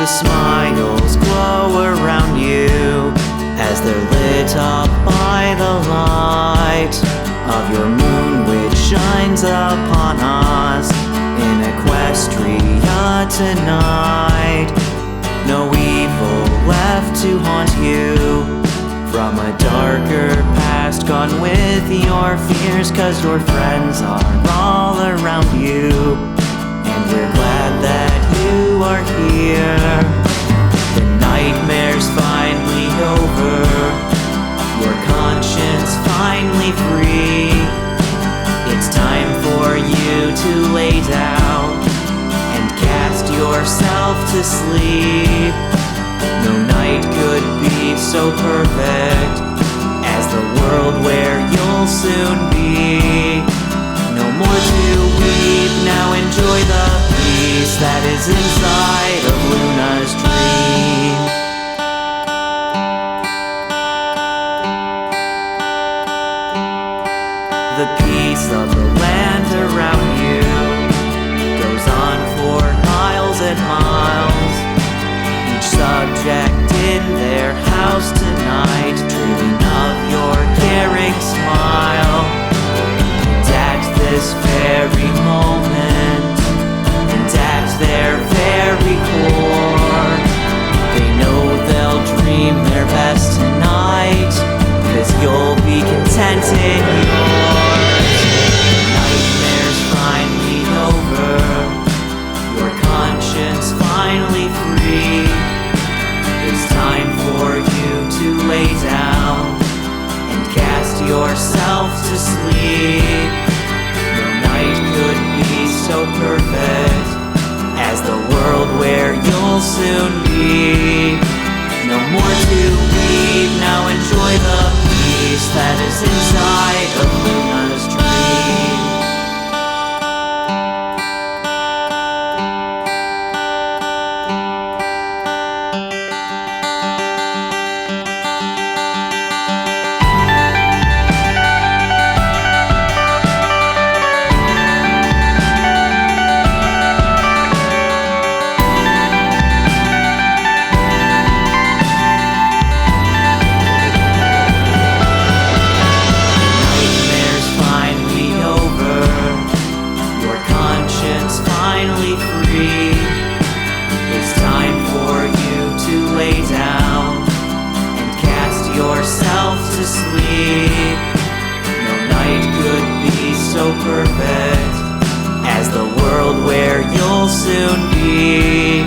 smiles glow around you as they're lit up by the light of your moon, which shines upon us in Equestria tonight. No evil left to haunt you from a darker past, gone with your fears, 'cause your friends are all around you, and we're glad that you are here. The nightmare's finally over, your conscience finally free. It's time for you to lay down and cast yourself to sleep. No night could be so perfect as the world where you'll soon be. No more to weep, now enjoy the peace that is inside of Luna's dream. The peace of the land around you goes on for miles and miles. Each subject in their house tonight dreaming of your caring smile. And at this very moment, and at their very core, they know they'll dream their best tonight, 'cause you'll be content in yours. The nightmare's finally over, your conscience finally free. It's time for you to lay down and cast yourself to sleep. No night could be so perfect as the world where you'll soon be. No more to weep, now enjoy the peace that is inside of Luna's dream. Finally free. It's time for you to lay down and cast yourself to sleep. No night could be so perfect as the world where you'll soon be.